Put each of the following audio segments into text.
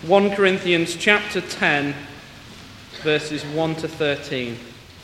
1 Corinthians chapter 10, verses 1 to 13.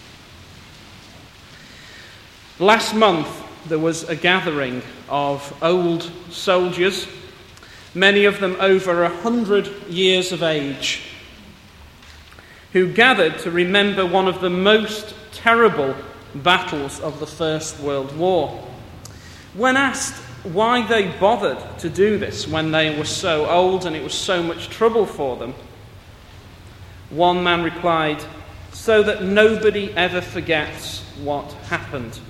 Last month there was a gathering of old soldiers, many of them over 100 years of age, who gathered to remember one of the most terrible battles of the First World War. When asked why they bothered to do this when they were so old and it was so much trouble for them, one man replied, "So that nobody ever forgets what happened."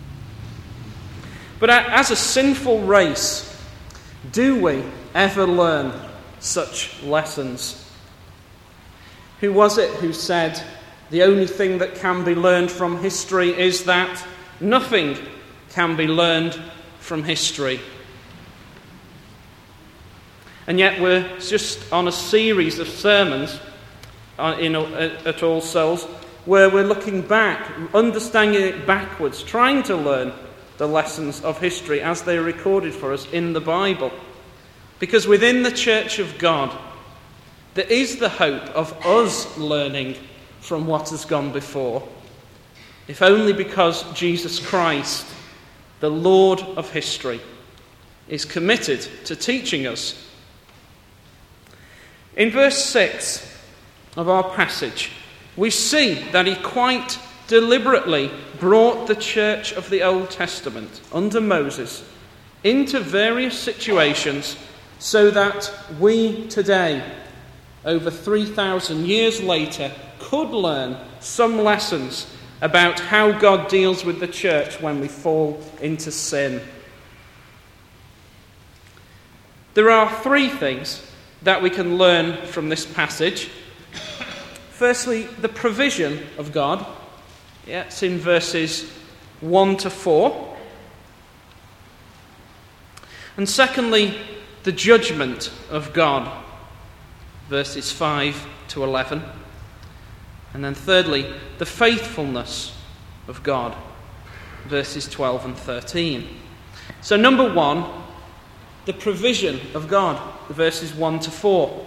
But as a sinful race, do we ever learn such lessons? Who was it who said the only thing that can be learned from history is that nothing can be learned from history? And yet we're just on a series of sermons at All Souls where we're looking back, understanding it backwards, trying to learn the lessons of history as they are recorded for us in the Bible. Because within the Church of God, there is the hope of us learning from what has gone before, if only because Jesus Christ, the Lord of history, is committed to teaching us. In verse 6 of our passage, we see that he quite deliberately brought the church of the Old Testament under Moses into various situations so that we today, over 3,000 years later, could learn some lessons about how God deals with the church when we fall into sin. There are three things that we can learn from this passage. Firstly, the provision of God. It's in verses 1 to 4. And secondly, the judgment of God, verses 5 to 11. And then thirdly, the faithfulness of God, verses 12 and 13. So number one, the provision of God, verses 1 to 4.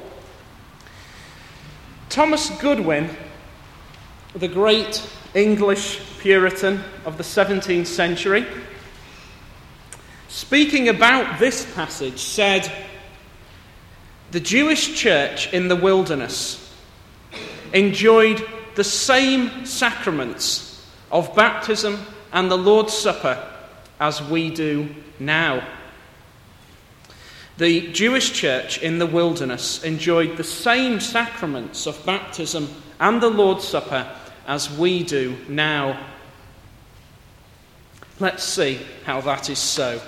Thomas Goodwin, the great English Puritan of the 17th century, speaking about this passage, said, "The Jewish church in the wilderness enjoyed the same sacraments of baptism and the Lord's Supper as we do now." The Jewish church in the wilderness enjoyed the same sacraments of baptism and the Lord's Supper as we do now. Let's see how that is so.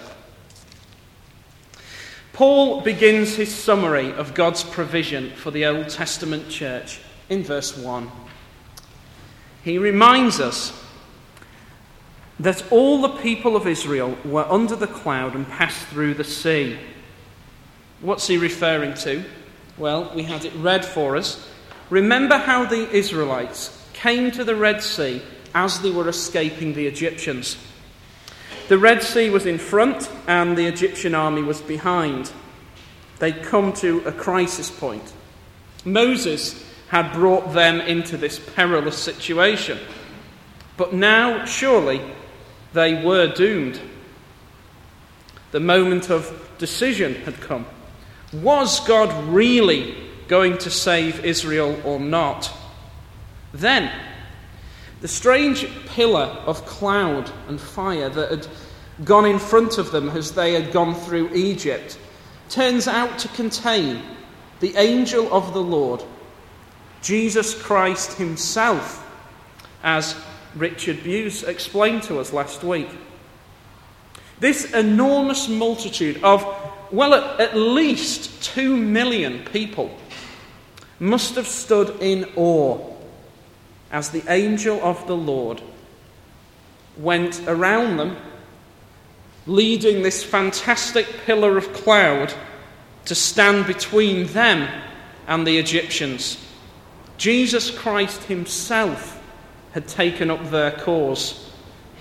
Paul begins his summary of God's provision for the Old Testament church in verse 1. He reminds us that all the people of Israel were under the cloud and passed through the sea. What's he referring to? Well, we had it read for us. Remember how the Israelites came to the Red Sea as they were escaping the Egyptians. The Red Sea was in front and the Egyptian army was behind. They'd come to a crisis point. Moses had brought them into this perilous situation. But now, surely, they were doomed. The moment of decision had come. Was God really going to save Israel or not? Then, the strange pillar of cloud and fire that had gone in front of them as they had gone through Egypt turns out to contain the angel of the Lord, Jesus Christ himself, as Richard Buse explained to us last week. This enormous multitude of, well, at least 2 million people must have stood in awe as the angel of the Lord went around them, leading this fantastic pillar of cloud to stand between them and the Egyptians. Jesus Christ himself had taken up their cause.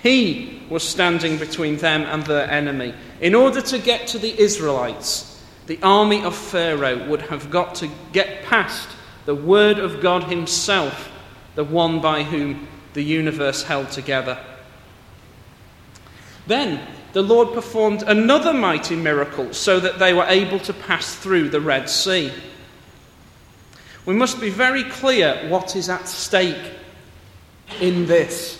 He was standing between them and their enemy. In order to get to the Israelites the army of Pharaoh would have got to get past the word of God himself, the one by whom the universe held together. Then the Lord performed another mighty miracle so that they were able to pass through the Red Sea. We must be very clear what is at stake in this.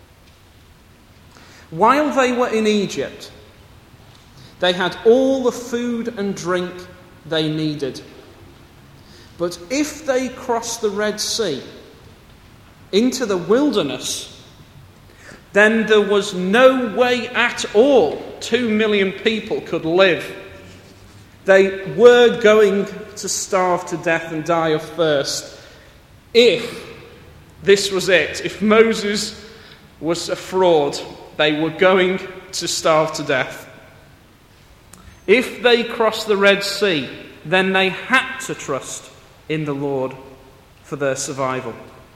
While they were in Egypt, they had all the food and drink they needed. But if they crossed the Red Sea into the wilderness, then there was no way at all 2 million people could live. They were going to starve to death and die of thirst if this was it. If Moses was a fraud, they were going to starve to death. If they crossed the Red Sea, then they had to trust in the Lord for their survival.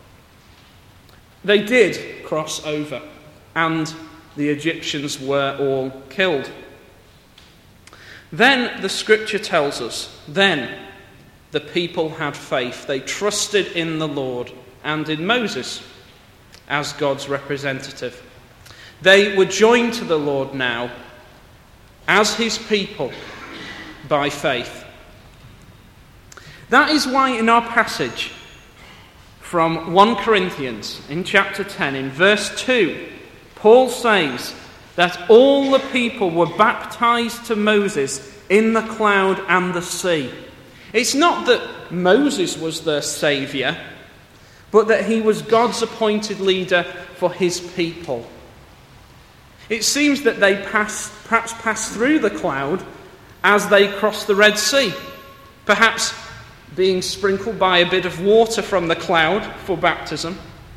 They did cross over, and the Egyptians were all killed. Then the scripture tells us, then the people had faith. They trusted in the Lord and in Moses as God's representative. They were joined to the Lord now as his people by faith. That is why in our passage from 1 Corinthians in chapter 10 in verse 2, Paul says that all the people were baptized to Moses in the cloud and the sea. It's not that Moses was their saviour, but that he was God's appointed leader for his people. It seems that they perhaps passed through the cloud as they crossed the Red Sea, perhaps being sprinkled by a bit of water from the cloud for baptism.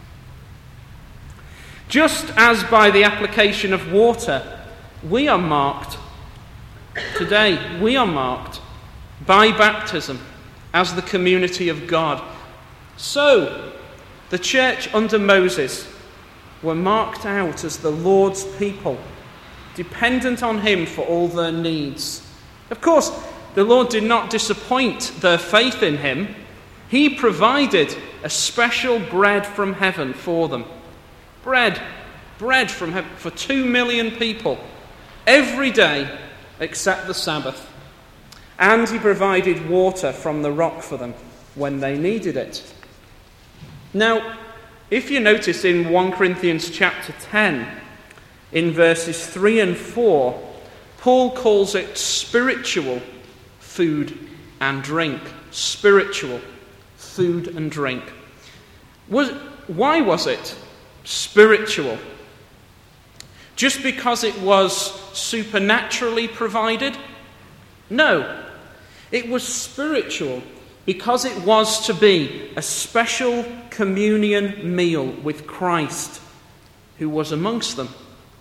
Just as by the application of water, we are marked today, we are marked by baptism as the community of God. So, the church under Moses were marked out as the Lord's people, dependent on him for all their needs. Of course, the Lord did not disappoint their faith in him. He provided a special bread from heaven for them. Bread from heaven for 2 million people every day except the Sabbath. And he provided water from the rock for them when they needed it. Now, if you notice in 1 Corinthians chapter 10, in verses 3 and 4, Paul calls it spiritual food and drink. Spiritual food and drink. Why was it spiritual? Just because it was supernaturally provided? No. It was spiritual because it was to be a special communion meal with Christ, who was amongst them.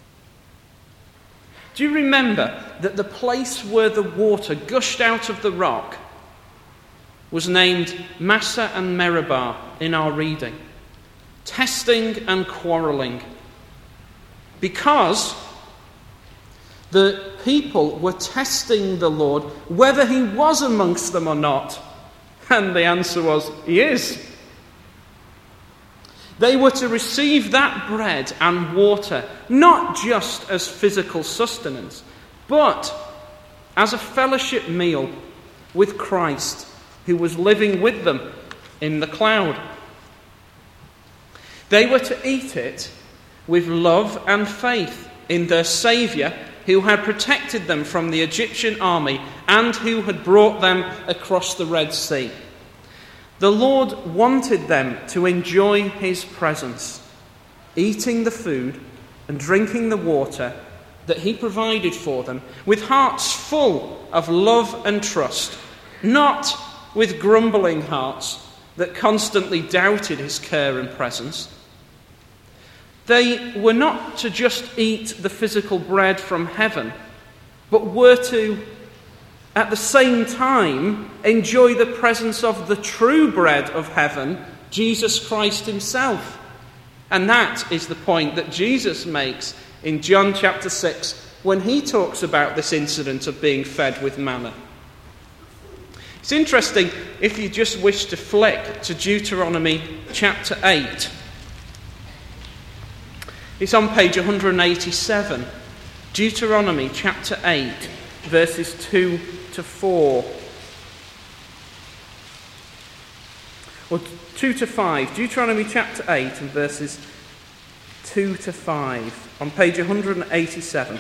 Do you remember that the place where the water gushed out of the rock was named Massa and Meribah in our reading? Testing and quarrelling. Because the people were testing the Lord whether he was amongst them or not. And the answer was, he is. They were to receive that bread and water, not just as physical sustenance, but as a fellowship meal with Christ, who was living with them in the cloud. They were to eat it with love and faith in their Saviour, who had protected them from the Egyptian army and who had brought them across the Red Sea. The Lord wanted them to enjoy his presence, eating the food and drinking the water that he provided for them, with hearts full of love and trust, not with grumbling hearts that constantly doubted his care and presence. They were not to just eat the physical bread from heaven, but were to, at the same time, enjoy the presence of the true bread of heaven, Jesus Christ himself. And that is the point that Jesus makes in John chapter 6 when he talks about this incident of being fed with manna. It's interesting if you just wish to flick to Deuteronomy chapter 8. It's on page 187. Deuteronomy chapter 8, verses 2 to 4. Or 2 to 5. Deuteronomy chapter 8 and verses 2 to 5. On page 187.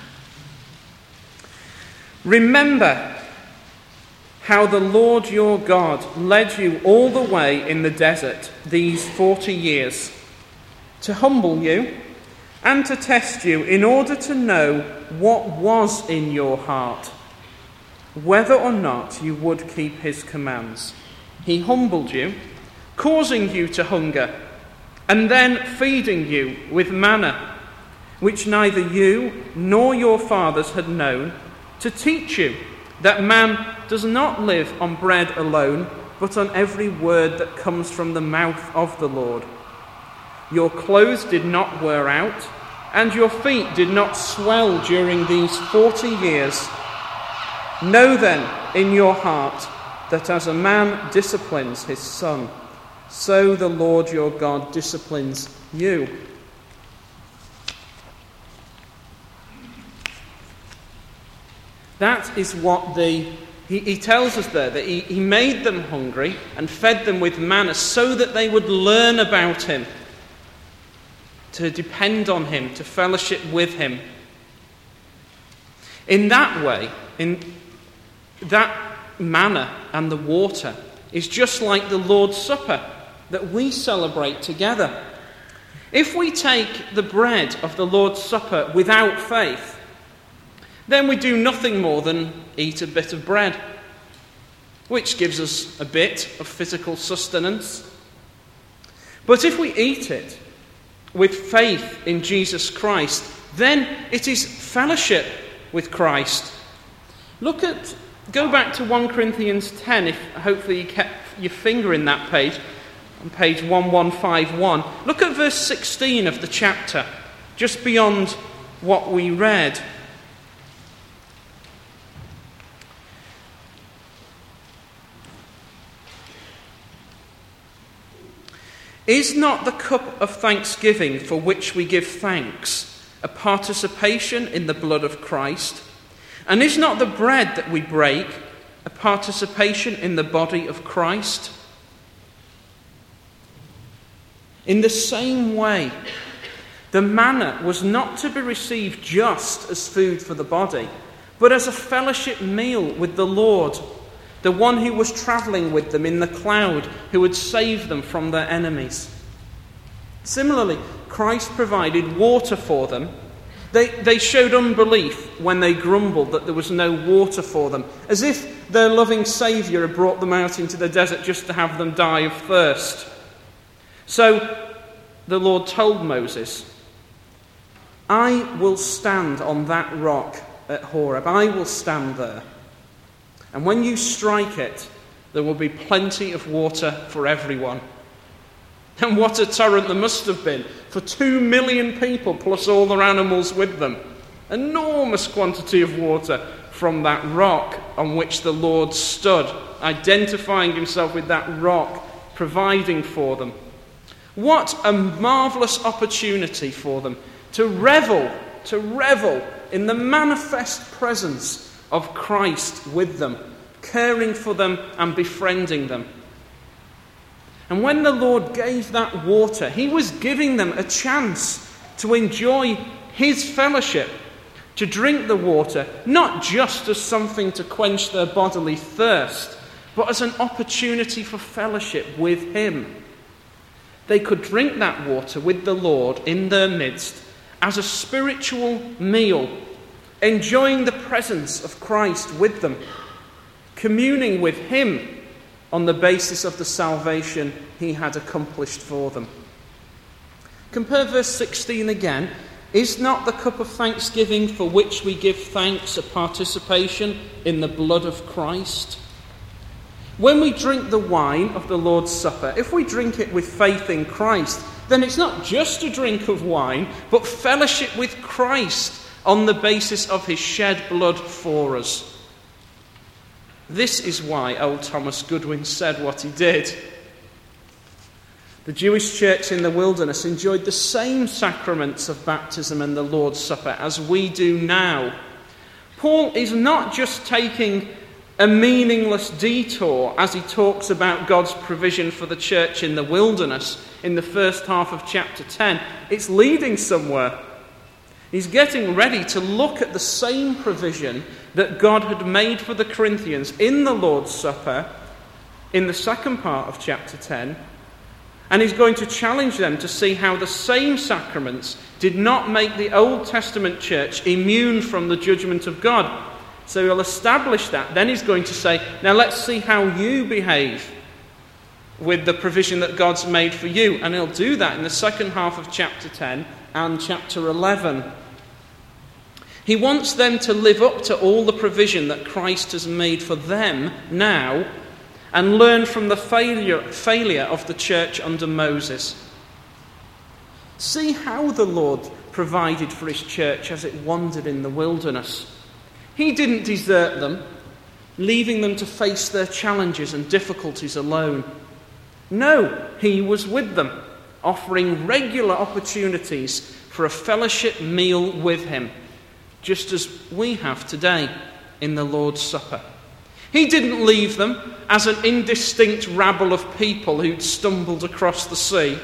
Remember how the Lord your God led you all the way in the desert these 40 years, to humble you and to test you in order to know what was in your heart, whether or not you would keep his commands. He humbled you, causing you to hunger, and then feeding you with manna, which neither you nor your fathers had known, to teach you that man does not live on bread alone, but on every word that comes from the mouth of the Lord. Your clothes did not wear out, and your feet did not swell during these 40 years. Know then in your heart that as a man disciplines his son, so the Lord your God disciplines you. That is what he tells us there, that he made them hungry and fed them with manna so that they would learn about him, to depend on him, to fellowship with him. In that way, in that manna and the water is just like the Lord's Supper that we celebrate together. If we take the bread of the Lord's Supper without faith, then we do nothing more than eat a bit of bread, which gives us a bit of physical sustenance. But if we eat it with faith in Jesus Christ, then it is fellowship with Christ. Go back to 1 Corinthians 10, if hopefully you kept your finger in that page, on page 1151. Look at verse 16 of the chapter, just beyond what we read. Is not the cup of thanksgiving for which we give thanks a participation in the blood of Christ? And is not the bread that we break a participation in the body of Christ? In the same way, the manna was not to be received just as food for the body, but as a fellowship meal with the Lord, the one who was travelling with them in the cloud, who would save them from their enemies. Similarly, Christ provided water for them. They showed unbelief when they grumbled that there was no water for them, as if their loving Saviour had brought them out into the desert just to have them die of thirst. So the Lord told Moses, I will stand on that rock at Horeb. I will stand there. And when you strike it, there will be plenty of water for everyone. And what a torrent there must have been for 2 million people plus all their animals with them. Enormous quantity of water from that rock on which the Lord stood, identifying himself with that rock, providing for them. What a marvellous opportunity for them to revel in the manifest presence of Christ with them, caring for them and befriending them. And when the Lord gave that water, he was giving them a chance to enjoy his fellowship, to drink the water, not just as something to quench their bodily thirst, but as an opportunity for fellowship with him. They could drink that water with the Lord in their midst as a spiritual meal, enjoying the presence of Christ with them, communing with him on the basis of the salvation he had accomplished for them. Compare verse 16 again. Is not the cup of thanksgiving for which we give thanks a participation in the blood of Christ? When we drink the wine of the Lord's Supper, if we drink it with faith in Christ, then it's not just a drink of wine, but fellowship with Christ on the basis of his shed blood for us. This is why old Thomas Goodwin said what he did. The Jewish church in the wilderness enjoyed the same sacraments of baptism and the Lord's Supper as we do now. Paul is not just taking a meaningless detour as he talks about God's provision for the church in the wilderness in the first half of chapter 10. It's leading somewhere. He's getting ready to look at the same provision that God had made for the Corinthians in the Lord's Supper in the second part of chapter 10. And he's going to challenge them to see how the same sacraments did not make the Old Testament church immune from the judgment of God. So he'll establish that. Then he's going to say, now let's see how you behave with the provision that God's made for you. And he'll do that in the second half of chapter 10 and chapter 11. He wants them to live up to all the provision that Christ has made for them now and learn from the failure of the church under Moses. See how the Lord provided for his church as it wandered in the wilderness. He didn't desert them, leaving them to face their challenges and difficulties alone. No, he was with them, offering regular opportunities for a fellowship meal with him, just as we have today in the Lord's Supper. He didn't leave them as an indistinct rabble of people who'd stumbled across the sea.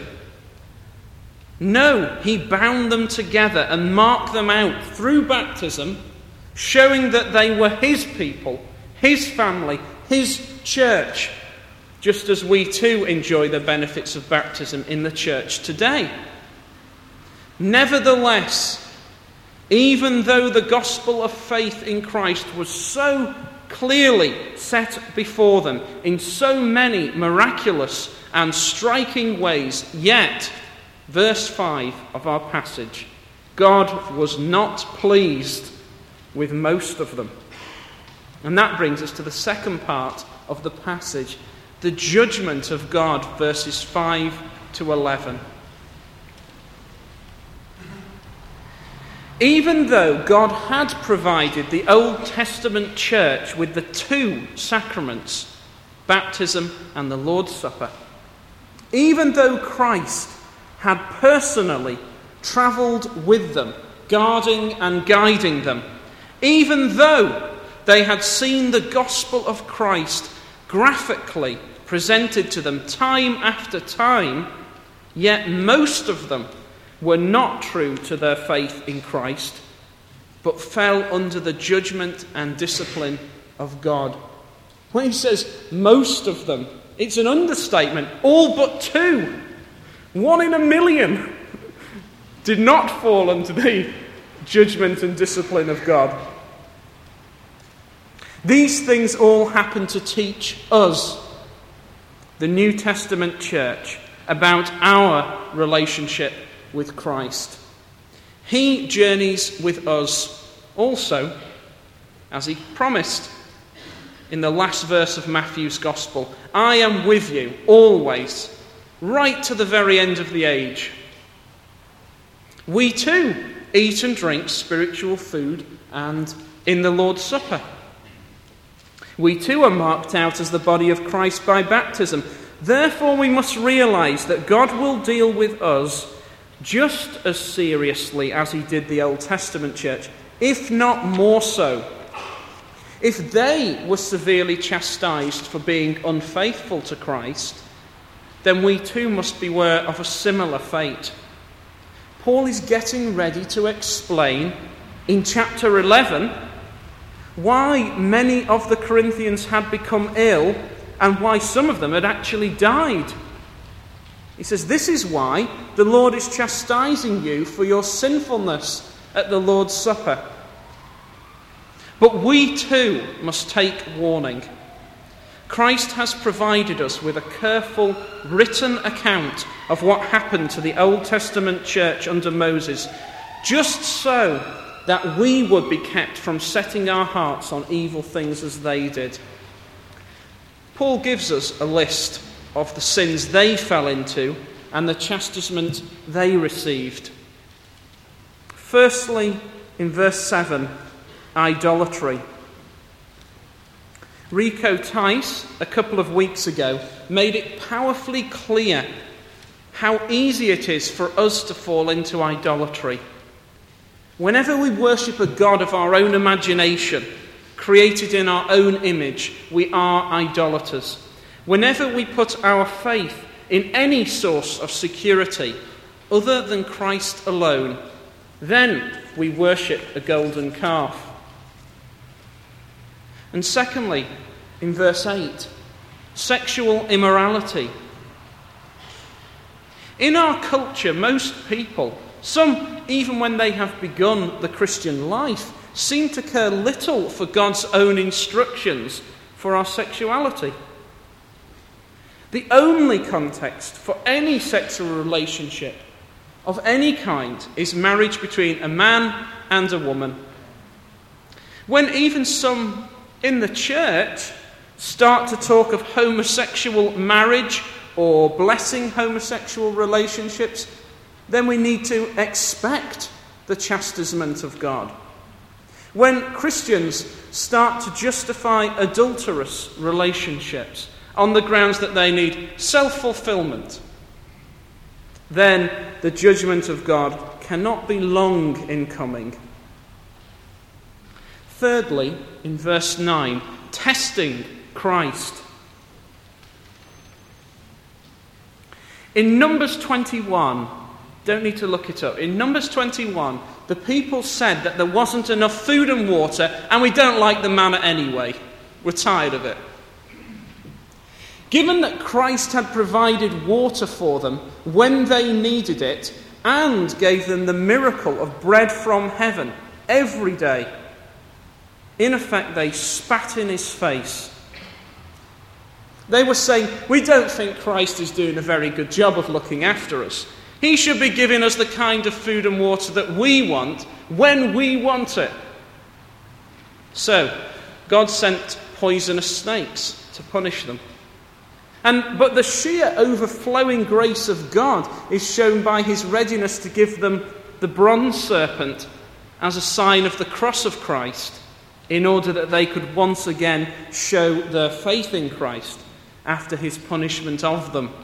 No, he bound them together and marked them out through baptism, showing that they were his people, his family, his church, just as we too enjoy the benefits of baptism in the church today. Nevertheless, even though the gospel of faith in Christ was so clearly set before them in so many miraculous and striking ways, yet, verse 5 of our passage, God was not pleased with most of them. And that brings us to the second part of the passage, the judgment of God, verses 5 to 11. Even though God had provided the Old Testament church with the two sacraments, baptism and the Lord's Supper, even though Christ had personally travelled with them, guarding and guiding them, even though they had seen the gospel of Christ graphically presented to them time after time, yet most of them were not true to their faith in Christ, but fell under the judgment and discipline of God. When he says most of them, it's an understatement. All but two, 1 in a million, did not fall under the judgment and discipline of God. These things all happen to teach us, the New Testament church, about our relationship with Christ. He journeys with us also, as he promised in the last verse of Matthew's Gospel. I am with you always, right to the very end of the age. We too eat and drink spiritual food and in the Lord's Supper. We too are marked out as the body of Christ by baptism. Therefore we must realise that God will deal with us just as seriously as he did the Old Testament church, if not more so. If they were severely chastised for being unfaithful to Christ, then we too must beware of a similar fate. Paul is getting ready to explain in chapter 11 why many of the Corinthians had become ill and why some of them had actually died. He says, this is why the Lord is chastising you for your sinfulness at the Lord's Supper. But we too must take warning. Christ has provided us with a careful written account of what happened to the Old Testament church under Moses, just so that we would be kept from setting our hearts on evil things as they did. Paul gives us a list of the sins they fell into and the chastisement they received. Firstly, in verse 7, idolatry. Rico Tice, a couple of weeks ago, made it powerfully clear how easy it is for us to fall into idolatry. Whenever we worship a god of our own imagination, created in our own image, we are idolaters. Whenever we put our faith in any source of security other than Christ alone, then we worship a golden calf. And secondly, in verse 8, sexual immorality. In our culture, most people, some even when they have begun the Christian life, seem to care little for God's own instructions for our sexuality. The only context for any sexual relationship of any kind is marriage between a man and a woman. When even some in the church start to talk of homosexual marriage or blessing homosexual relationships, then we need to expect the chastisement of God. When Christians start to justify adulterous relationships on the grounds that they need self-fulfillment, then the judgment of God cannot be long in coming. Thirdly, in verse 9, testing Christ. In Numbers 21, don't need to look it up, in Numbers 21, the people said that there wasn't enough food and water, and we don't like the manna anyway. We're tired of it. Given that Christ had provided water for them when they needed it, and gave them the miracle of bread from heaven every day, in effect they spat in his face. They were saying, we don't think Christ is doing a very good job of looking after us. He should be giving us the kind of food and water that we want when we want it. So, God sent poisonous snakes to punish them. But the sheer overflowing grace of God is shown by his readiness to give them the bronze serpent as a sign of the cross of Christ, in order that they could once again show their faith in Christ after his punishment of them.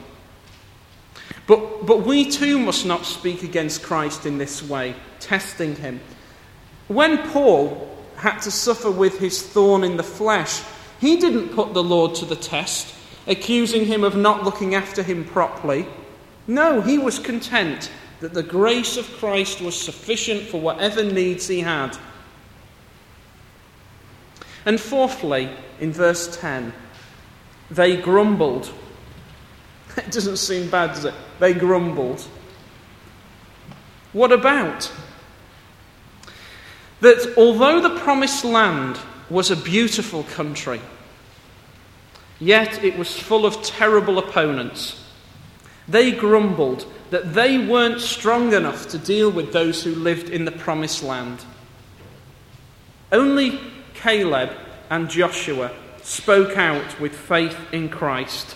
But we too must not speak against Christ in this way, testing him. When Paul had to suffer with his thorn in the flesh, he didn't put the Lord to the test, accusing him of not looking after him properly. No, he was content that the grace of Christ was sufficient for whatever needs he had. And fourthly, in verse 10, they grumbled. It doesn't seem bad, does it? They grumbled. What about? That although the promised land was a beautiful country, yet it was full of terrible opponents. They grumbled that they weren't strong enough to deal with those who lived in the promised land. Only Caleb and Joshua spoke out with faith in Christ.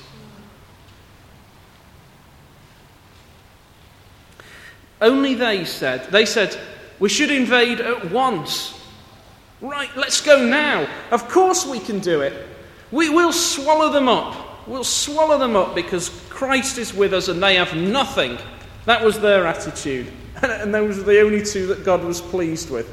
Only they said, we should invade at once. Right, let's go now. Of course we can do it. We'll swallow them up. We'll swallow them up because Christ is with us and they have nothing. That was their attitude. And those were the only two that God was pleased with.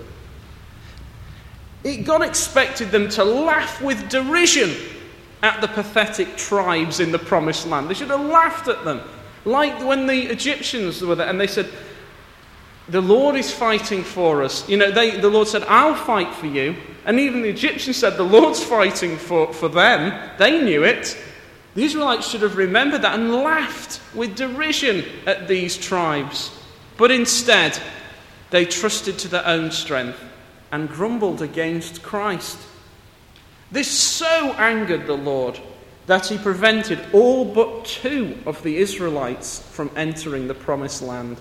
God expected them to laugh with derision at the pathetic tribes in the promised land. They should have laughed at them. Like when the Egyptians were there and they said, the Lord is fighting for us. The Lord said, I'll fight for you. And even the Egyptians said, the Lord's fighting for them. They knew it. The Israelites should have remembered that and laughed with derision at these tribes. But instead, they trusted to their own strength and grumbled against Christ. This so angered the Lord that he prevented all but 2 of the Israelites from entering the promised land.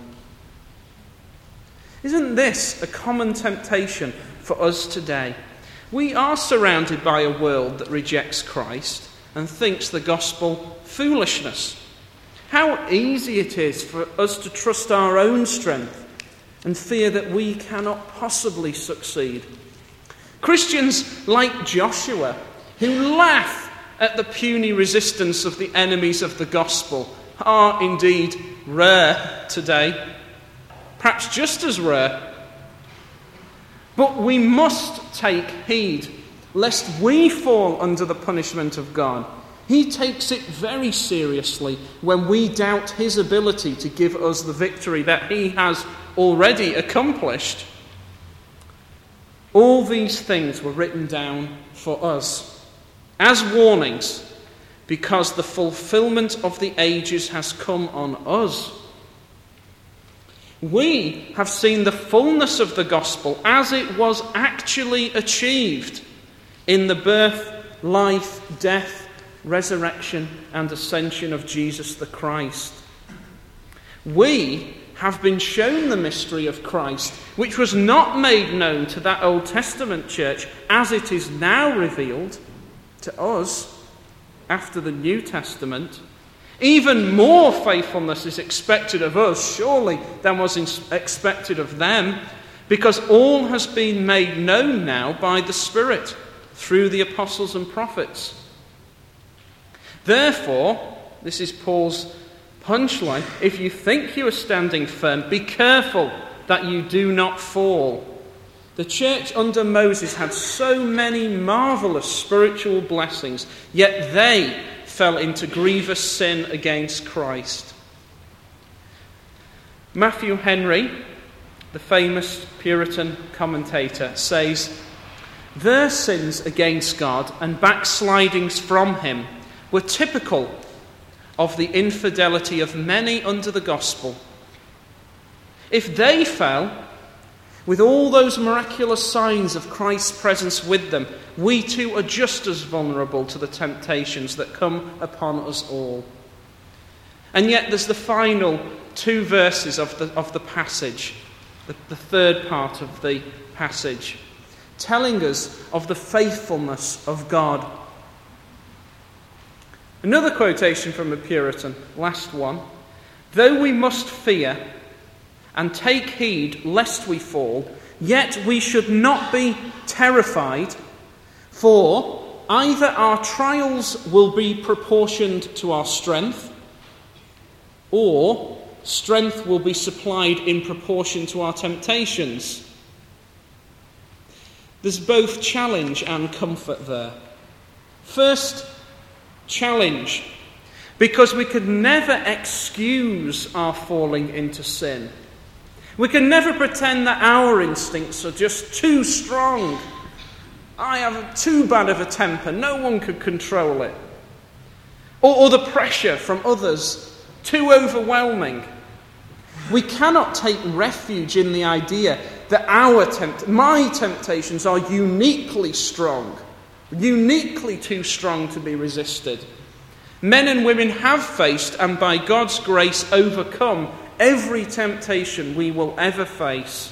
Isn't this a common temptation for us today? We are surrounded by a world that rejects Christ and thinks the gospel foolishness. How easy it is for us to trust our own strength and fear that we cannot possibly succeed. Christians like Joshua who laugh at the puny resistance of the enemies of the gospel, are indeed rare today, perhaps just as rare. But we must take heed lest we fall under the punishment of God. He takes it very seriously when we doubt his ability to give us the victory that he has already accomplished. All these things were written down for us as warnings, because the fulfillment of the ages has come on us. We have seen the fullness of the gospel as it was actually achieved in the birth, life, death, resurrection, and ascension of Jesus the Christ. We have been shown the mystery of Christ, which was not made known to that Old Testament church as it is now revealed to us after the New Testament. Even more faithfulness is expected of us, surely, than was expected of them, because all has been made known now by the Spirit through the apostles and prophets. Therefore, this is Paul's punchline, if you think you are standing firm, be careful that you do not fall. The church under Moses had so many marvelous spiritual blessings, yet they fell into grievous sin against Christ. Matthew Henry, the famous Puritan commentator, says, their sins against God and backslidings from him were typical of the infidelity of many under the gospel. If they fell, with all those miraculous signs of Christ's presence with them, we too are just as vulnerable to the temptations that come upon us all. And yet there's the final 2 verses of the passage, the third part of the passage, telling us of the faithfulness of God. Another quotation from a Puritan, last one. Though we must fear and take heed lest we fall, yet we should not be terrified, for either our trials will be proportioned to our strength, or strength will be supplied in proportion to our temptations. There's both challenge and comfort there. First, challenge, because we could never excuse our falling into sin. We can never pretend that our instincts are just too strong. I have too bad of a temper, no one could control it. Or the pressure from others, too overwhelming. We cannot take refuge in the idea that my temptations are uniquely strong, uniquely too strong to be resisted. Men and women have faced, and by God's grace overcome, every temptation we will ever face.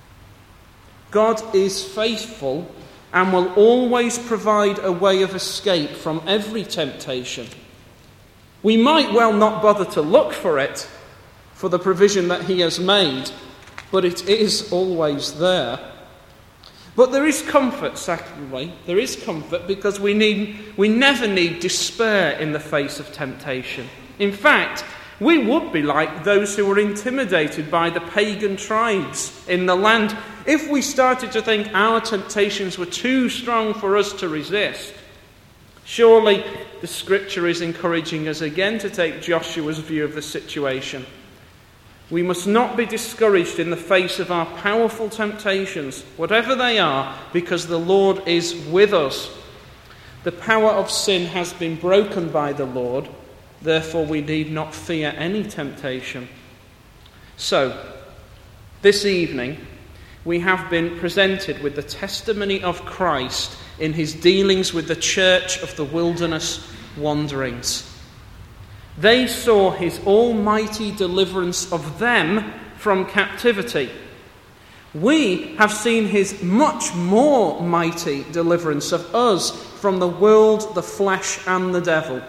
God is faithful and will always provide a way of escape from every temptation. We might well not bother to look for it, for the provision that he has made, but it is always there. But there is comfort, secondly. There is comfort because we never need despair in the face of temptation. In fact, we would be like those who were intimidated by the pagan tribes in the land if we started to think our temptations were too strong for us to resist. Surely the scripture is encouraging us again to take Joshua's view of the situation. We must not be discouraged in the face of our powerful temptations, whatever they are, because the Lord is with us. The power of sin has been broken by the Lord. Therefore, we need not fear any temptation. So, this evening, we have been presented with the testimony of Christ in his dealings with the church of the wilderness wanderings. They saw his almighty deliverance of them from captivity. We have seen his much more mighty deliverance of us from the world, the flesh, and the devil.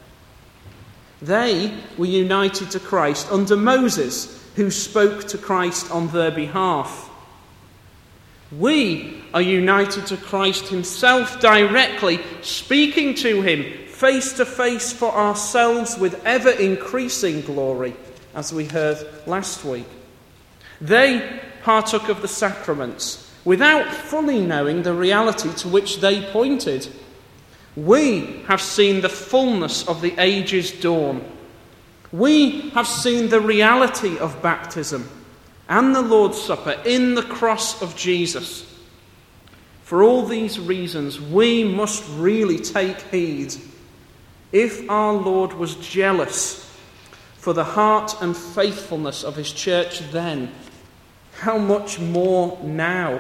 They were united to Christ under Moses, who spoke to Christ on their behalf. We are united to Christ himself directly, speaking to him face to face for ourselves with ever-increasing glory, as we heard last week. They partook of the sacraments without fully knowing the reality to which they pointed. We have seen the fullness of the age's dawn. We have seen the reality of baptism and the Lord's Supper in the cross of Jesus. For all these reasons, we must really take heed. If our Lord was jealous for the heart and faithfulness of his church then, how much more now?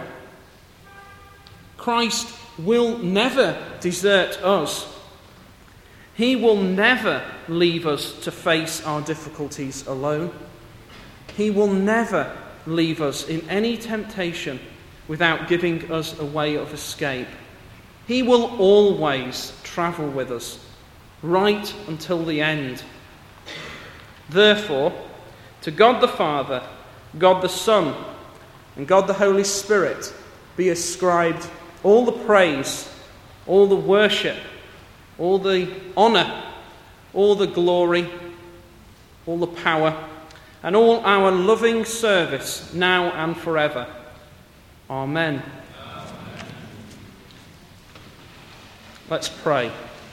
Christ will never desert us. He will never leave us to face our difficulties alone. He will never leave us in any temptation without giving us a way of escape. He will always travel with us, right until the end. Therefore, to God the Father, God the Son, and God the Holy Spirit be ascribed all the praise, all the worship, all the honour, all the glory, all the power, and all our loving service now and forever. Amen. Let's pray.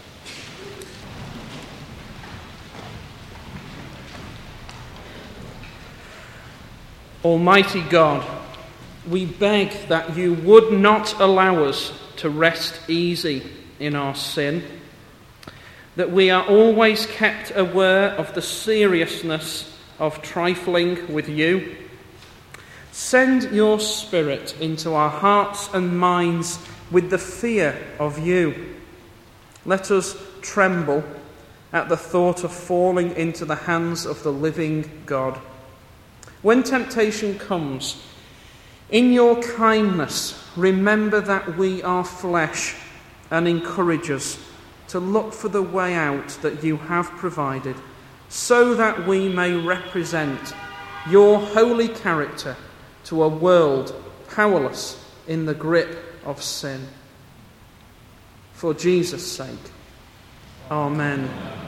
Almighty God, we beg that you would not allow us to rest easy in our sin, that we are always kept aware of the seriousness of trifling with you. Send your Spirit into our hearts and minds with the fear of you. Let us tremble at the thought of falling into the hands of the living God. When temptation comes, in your kindness, remember that we are flesh and encourage us to look for the way out that you have provided, so that we may represent your holy character to a world powerless in the grip of sin. For Jesus' sake. Amen.